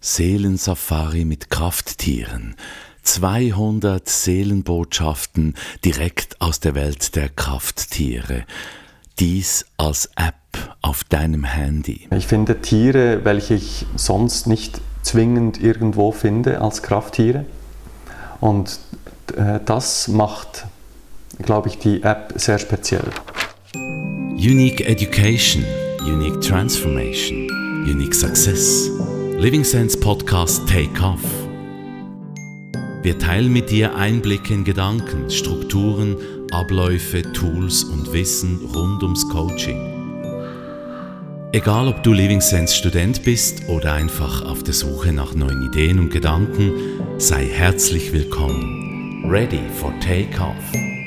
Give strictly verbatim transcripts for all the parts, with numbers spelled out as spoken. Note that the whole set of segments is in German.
Seelensafari mit Krafttieren. zweihundert Seelenbotschaften direkt aus der Welt der Krafttiere. Dies als App auf deinem Handy. Ich finde Tiere, welche ich sonst nicht zwingend irgendwo finde als Krafttiere. Und äh, das macht, glaube ich, die App sehr speziell. Unique Education, Unique Transformation, Unique Success. Living Sense Podcast Take Off. Wir teilen mit dir Einblicke in Gedanken, Strukturen, Abläufe, Tools und Wissen rund ums Coaching. Egal ob du Living Sense Student bist oder einfach auf der Suche nach neuen Ideen und Gedanken, sei herzlich willkommen. Ready for Take Off.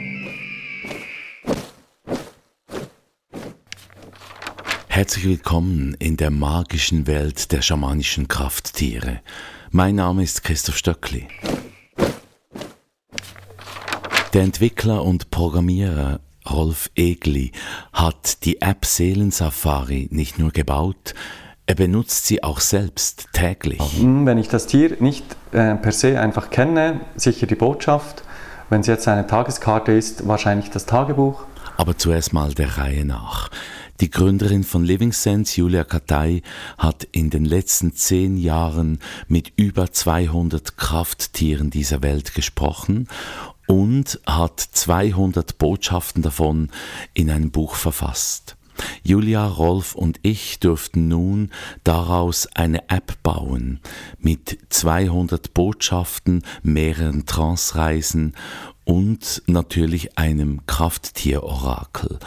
Herzlich willkommen in der magischen Welt der schamanischen Krafttiere. Mein Name ist Christoph Stöckli. Der Entwickler und Programmierer Rolf Egli hat die App Seelensafari nicht nur gebaut, er benutzt sie auch selbst täglich. Wenn ich das Tier nicht äh, per se einfach kenne, sicher die Botschaft. Wenn es jetzt eine Tageskarte ist, wahrscheinlich das Tagebuch. Aber zuerst mal der Reihe nach. Die Gründerin von Living Sense, Julia Katay, hat in den letzten zehn Jahren mit über zweihundert Krafttieren dieser Welt gesprochen und hat zweihundert Botschaften davon in einem Buch verfasst. Julia, Rolf und ich durften nun daraus eine App bauen mit zweihundert Botschaften, mehreren Trance-Reisen und natürlich einem Krafttier-Orakel.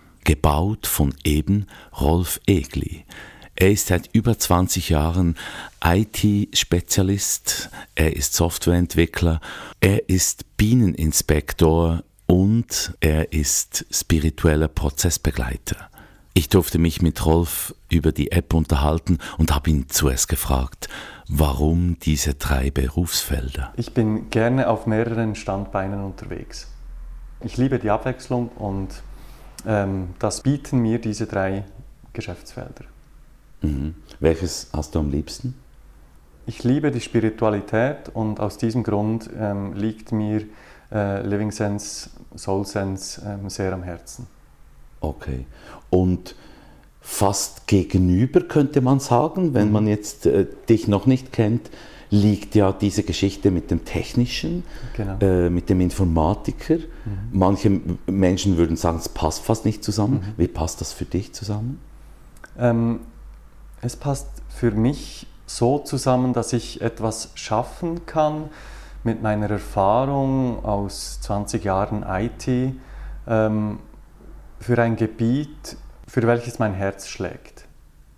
Gebaut von eben Rolf Egli. Er ist seit über zwanzig Jahren I T-Spezialist, er ist Softwareentwickler, er ist Bieneninspektor und er ist spiritueller Prozessbegleiter. Ich durfte mich mit Rolf über die App unterhalten und habe ihn zuerst gefragt, warum diese drei Berufsfelder? Ich bin gerne auf mehreren Standbeinen unterwegs. Ich liebe die Abwechslung und ähm, das bieten mir diese drei Geschäftsfelder. Mhm. Welches hast du am liebsten? Ich liebe die Spiritualität und aus diesem Grund ähm, liegt mir äh, Living Sense, Soul Sense ähm, sehr am Herzen. Okay. Und fast gegenüber könnte man sagen, wenn man jetzt äh, dich noch nicht kennt, liegt ja diese Geschichte mit dem Technischen, Genau. äh, mit dem Informatiker. Mhm. Manche Menschen würden sagen, es passt fast nicht zusammen. Mhm. Wie passt das für dich zusammen? Ähm, es passt für mich so zusammen, dass ich etwas schaffen kann mit meiner Erfahrung aus zwanzig Jahren I T ähm, für ein Gebiet, für welches mein Herz schlägt.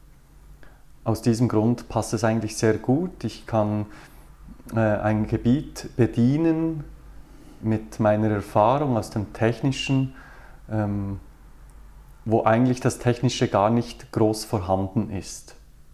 Aus diesem Grund passt es eigentlich sehr gut. Ich kann äh, ein Gebiet bedienen mit meiner Erfahrung aus dem Technischen, ähm, wo eigentlich das Technische gar nicht groß vorhanden ist.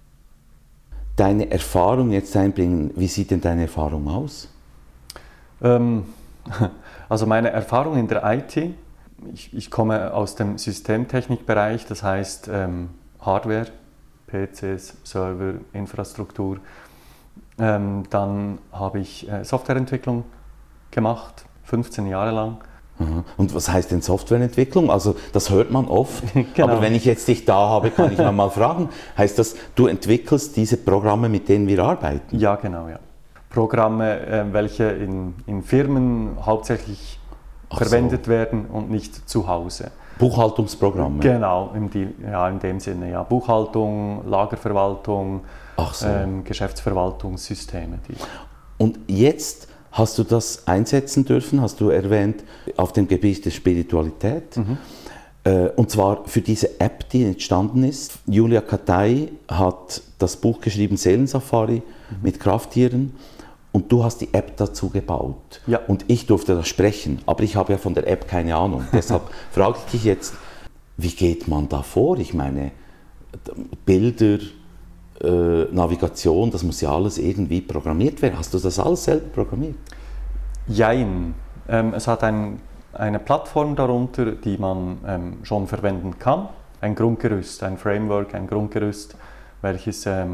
Deine Erfahrung jetzt einbringen, wie sieht denn deine Erfahrung aus? Ähm, also meine Erfahrung in der I T, ich, ich komme aus dem Systemtechnikbereich, das heißt ähm, Hardware, P Cs, Server, Infrastruktur. Ähm, dann habe ich äh, Softwareentwicklung gemacht, fünfzehn Jahre lang. Und was heißt denn Softwareentwicklung? Also das hört man oft, Genau. Aber wenn ich jetzt dich da habe, kann ich mal fragen, heißt das, du entwickelst diese Programme, mit denen wir arbeiten? Ja, genau, ja. Programme, äh, welche in, in Firmen hauptsächlich Ach verwendet so. werden und nicht zu Hause. Buchhaltungsprogramme? Genau, in, die, ja, in dem Sinne, ja. Buchhaltung, Lagerverwaltung, Ach so. ähm, Geschäftsverwaltungssysteme. Die. Und jetzt hast du das einsetzen dürfen, hast du erwähnt, auf dem Gebiet der Spiritualität. Mhm. Äh, und zwar für diese App, die entstanden ist. Julia Katay hat das Buch geschrieben, Seelensafari mhm. mit Krafttieren. Und du hast die App dazu gebaut. Ja. Und ich durfte das sprechen, aber ich habe ja von der App keine Ahnung. Deshalb frage ich dich jetzt, wie geht man da vor? Ich meine, Bilder, äh, Navigation, das muss ja alles irgendwie programmiert werden. Hast du das alles selber programmiert? Jein. Ähm, es hat ein, eine Plattform darunter, die man ähm, schon verwenden kann. Ein Grundgerüst, ein Framework, ein Grundgerüst, welches ähm,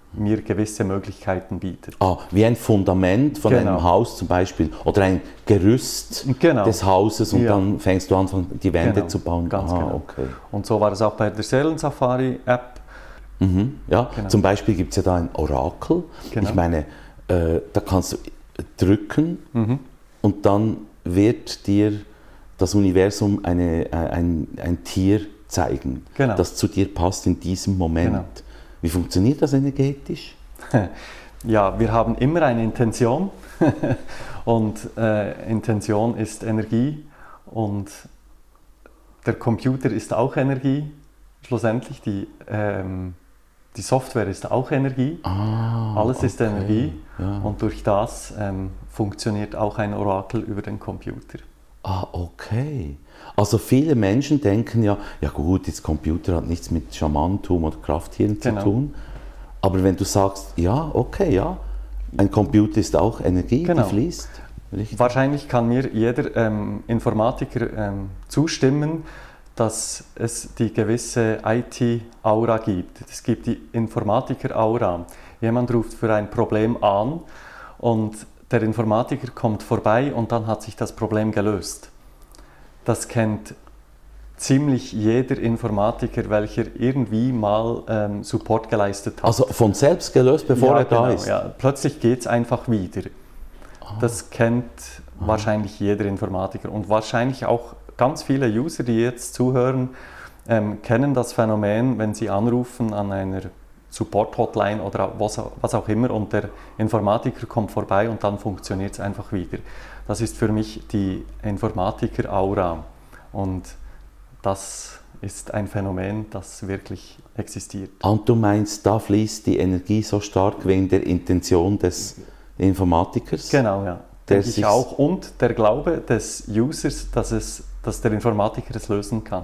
mir gewisse Möglichkeiten bietet. Ah, wie ein Fundament von Genau. einem Haus zum Beispiel oder ein Gerüst Genau. des Hauses und Ja. dann fängst du an, die Wände Genau, zu bauen. ganz ah, genau. okay. Und so war es auch bei der Seelensafari-App. Mhm. Ja, Genau. zum Beispiel gibt es ja da ein Orakel. Genau. Ich meine, äh, da kannst du drücken Mhm. und dann wird dir das Universum eine, ein, ein Tier zeigen, Genau. das zu dir passt in diesem Moment. Genau. Wie funktioniert das energetisch? Ja, wir haben immer eine Intention und äh, Intention ist Energie und der Computer ist auch Energie. Schlussendlich die, ähm, die Software ist auch Energie. Ah, Alles ist okay. Energie Ja. und durch das ähm, funktioniert auch ein Orakel über den Computer. Ah, okay. Also viele Menschen denken ja, ja gut, das Computer hat nichts mit Schamantum oder Krafttieren Genau. zu tun. Aber wenn du sagst, ja, okay, ja, ein Computer ist auch Energie, Genau. die fließt. Richtig? Wahrscheinlich kann mir jeder ähm, Informatiker ähm, zustimmen, dass es die gewisse I T-Aura gibt. Es gibt die Informatiker-Aura. Jemand ruft für ein Problem an und der Informatiker kommt vorbei und dann hat sich das Problem gelöst. Das kennt ziemlich jeder Informatiker, welcher irgendwie mal ähm, Support geleistet hat. Also von selbst gelöst, bevor ja, er da genau, ist. Ja. Plötzlich geht es einfach wieder. Das kennt wahrscheinlich jeder Informatiker und wahrscheinlich auch ganz viele User, die jetzt zuhören, ähm, kennen das Phänomen, wenn sie anrufen an einer Support-Hotline oder was, was auch immer und der Informatiker kommt vorbei und dann funktioniert es einfach wieder. Das ist für mich die Informatiker-Aura und das ist ein Phänomen, das wirklich existiert. Und du meinst, da fließt die Energie so stark wegen der Intention des Informatikers? Genau, ja. Der Denke ich sich- auch. Und der Glaube des Users, dass, es, dass der Informatiker es lösen kann.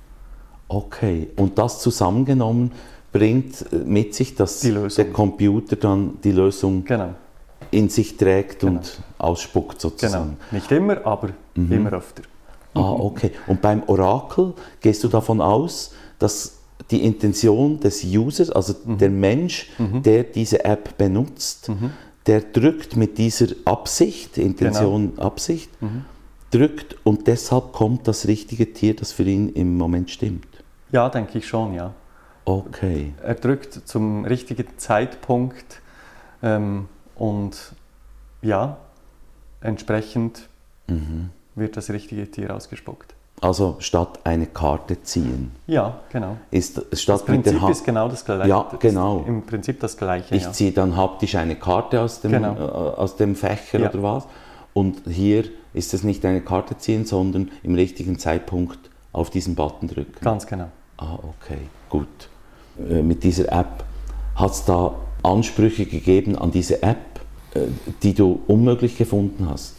Okay, und das zusammengenommen bringt mit sich, dass Die Lösung. der Computer dann die Lösung Genau, in sich trägt Genau. und ausspuckt genau. sozusagen. Nicht immer, aber immer öfter. Ah, okay. Und beim Orakel gehst du davon aus, dass die Intention des Users, also der Mensch, der diese App benutzt, der drückt mit dieser Absicht, Intention, Absicht, drückt und deshalb kommt das richtige Tier, das für ihn im Moment stimmt. Ja, denke ich schon, ja. Okay. Er drückt zum richtigen Zeitpunkt ähm, und ja, entsprechend wird das richtige Tier ausgespuckt. Also statt eine Karte ziehen. Ja, genau. Ist, Das statt mit der Prinzip Hand, ist genau das gleiche. Ja, Das genau. Ist im Prinzip das Gleiche. ich ja. ziehe dann haptisch eine Karte aus dem, Genau. äh, aus dem Fächer Ja. oder was. Und hier ist es nicht eine Karte ziehen, sondern im richtigen Zeitpunkt auf diesen Button drücken. Ganz genau. Ah, okay, gut. Äh, mit dieser App, hat es da Ansprüche gegeben an diese App, äh, die du unmöglich gefunden hast?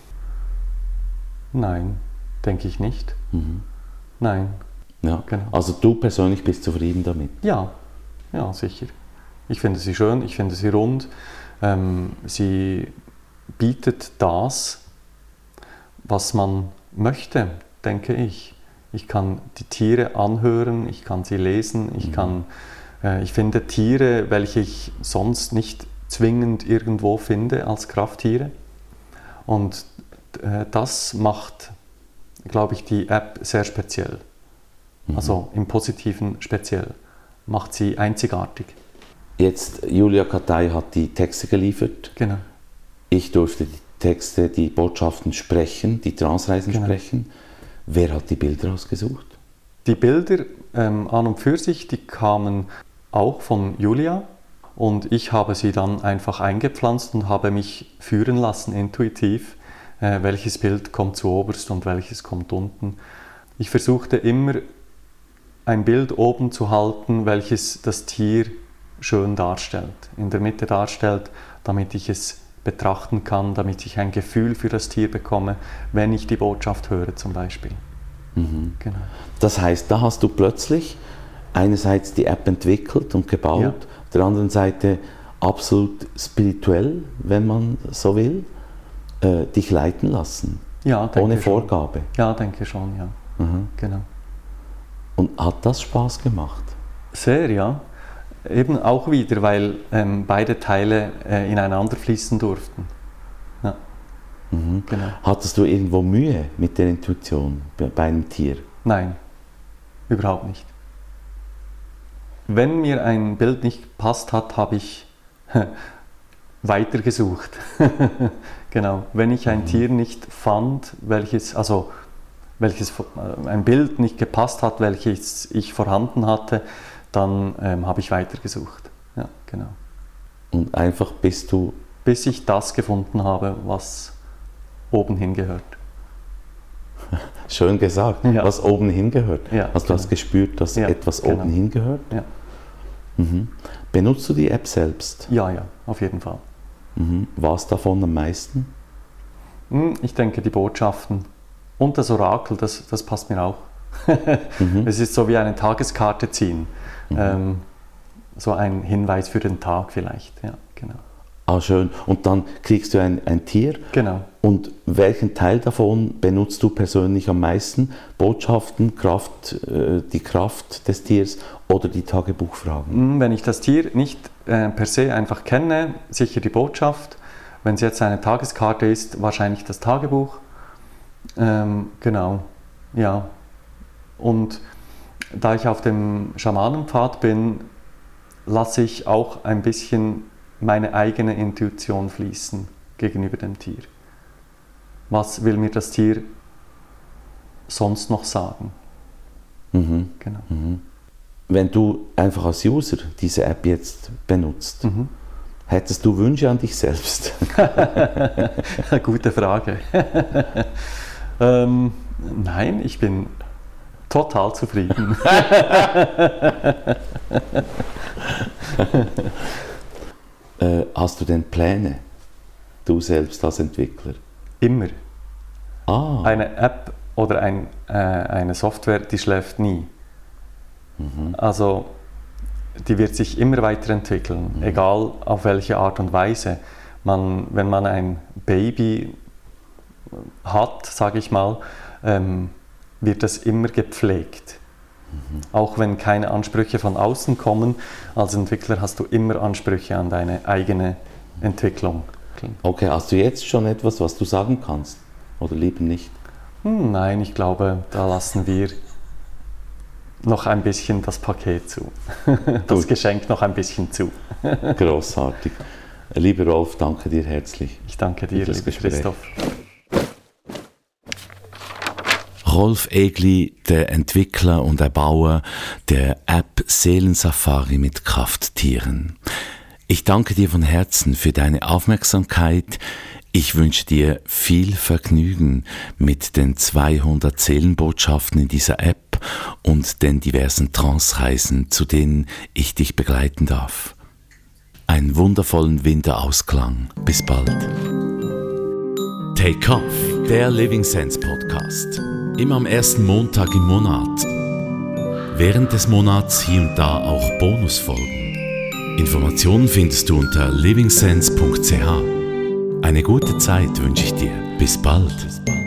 Nein, denke ich nicht. Nein. Ja. Genau. Also du persönlich bist zufrieden damit? Ja, ja, sicher. Ich finde sie schön, ich finde sie rund. Ähm, sie bietet das, was man möchte, denke ich. Ich kann die Tiere anhören, ich kann sie lesen, ich kann, äh, ich finde Tiere, welche ich sonst nicht zwingend irgendwo finde als Krafttiere. Und äh, das macht, glaube ich, die App sehr speziell. Also im Positiven speziell. Macht sie einzigartig. Jetzt, Julia Katay hat die Texte geliefert. Genau. Ich durfte die Texte, die Botschaften sprechen, die Transreisen Genau. sprechen. Wer hat die Bilder ausgesucht? Die Bilder ähm, an und für sich, die kamen auch von Julia und ich habe sie dann einfach eingepflanzt und habe mich führen lassen, intuitiv, äh, welches Bild kommt zuoberst und welches kommt unten. Ich versuchte immer ein Bild oben zu halten, welches das Tier schön darstellt, in der Mitte darstellt, damit ich es betrachten kann, damit ich ein Gefühl für das Tier bekomme, wenn ich die Botschaft höre zum Beispiel. Mhm. Genau. Das heißt, da hast du plötzlich einerseits die App entwickelt und gebaut, Ja. auf der anderen Seite absolut spirituell, wenn man so will, äh, dich leiten lassen, Ja, denke ohne schon. Vorgabe. Ja, denke schon, ja. Mhm. Genau. Und hat das Spaß gemacht? Sehr, ja. Eben auch wieder, weil ähm, beide Teile äh, ineinander fließen durften. Ja. Mhm. Genau. Hattest du irgendwo Mühe mit der Intuition bei, bei einem Tier? Nein, überhaupt nicht. Wenn mir ein Bild nicht gepasst hat, habe ich weitergesucht. Genau. Wenn ich ein mhm. Tier nicht fand, welches, also welches ein Bild nicht gepasst hat, welches ich vorhanden hatte, dann ähm, habe ich weitergesucht. Ja, genau. Und einfach bis du... Bis ich das gefunden habe, was oben hingehört. Schön gesagt, ja. Was oben hingehört. Ja, also du genau. hast gespürt, dass ja, etwas genau. oben hingehört? Ja. Mhm. Benutzt du die App selbst? Ja, ja, auf jeden Fall. Mhm. Was davon am meisten? Ich denke, die Botschaften und das Orakel, das, das passt mir auch. mhm. Es ist so wie eine Tageskarte ziehen. Mhm. Ähm, so ein Hinweis für den Tag vielleicht. Ja, genau. Ah, schön. Und dann kriegst du ein, ein Tier. Genau. Und welchen Teil davon benutzt du persönlich am meisten? Botschaften, Kraft, äh, die Kraft des Tiers oder die Tagebuchfragen? Wenn ich das Tier nicht äh, per se einfach kenne, sicher die Botschaft. Wenn es jetzt eine Tageskarte ist, wahrscheinlich das Tagebuch. Ähm, genau, ja. Und da ich auf dem Schamanenpfad bin, lasse ich auch ein bisschen meine eigene Intuition fließen gegenüber dem Tier. Was will mir das Tier sonst noch sagen? Mhm. Genau. Mhm. Wenn du einfach als User diese App jetzt benutzt, mhm. hättest du Wünsche an dich selbst? Gute Frage. ähm, nein, ich bin total zufrieden. äh, hast du denn Pläne, du selbst als Entwickler? Immer. Ah. Eine App oder ein, äh, eine Software, die schläft nie. Mhm. Also die wird sich immer weiterentwickeln, mhm. egal auf welche Art und Weise. Man, wenn man ein Baby hat, sage ich mal, ähm, wird das immer gepflegt. Mhm. Auch wenn keine Ansprüche von außen kommen, als Entwickler hast du immer Ansprüche an deine eigene Entwicklung. Okay, hast du jetzt schon etwas, was du sagen kannst? Oder lieber nicht? Hm, nein, ich glaube, da lassen wir noch ein bisschen das Paket zu. Das Gut. Geschenk noch ein bisschen zu. Großartig. Lieber Rolf, danke dir herzlich. Ich danke dir, lieber Christoph. Rolf Egli, der Entwickler und Erbauer der App Seelensafari mit Krafttieren. Ich danke dir von Herzen für deine Aufmerksamkeit. Ich wünsche dir viel Vergnügen mit den zweihundert Seelenbotschaften in dieser App und den diversen Trance-Reisen, zu denen ich dich begleiten darf. Einen wundervollen Winterausklang. Bis bald. Take Off, der Living Sense Podcast. Immer am ersten Montag im Monat. Während des Monats hier und da auch Bonusfolgen. Informationen findest du unter living sense punkt c h. Eine gute Zeit wünsche ich dir. Bis bald.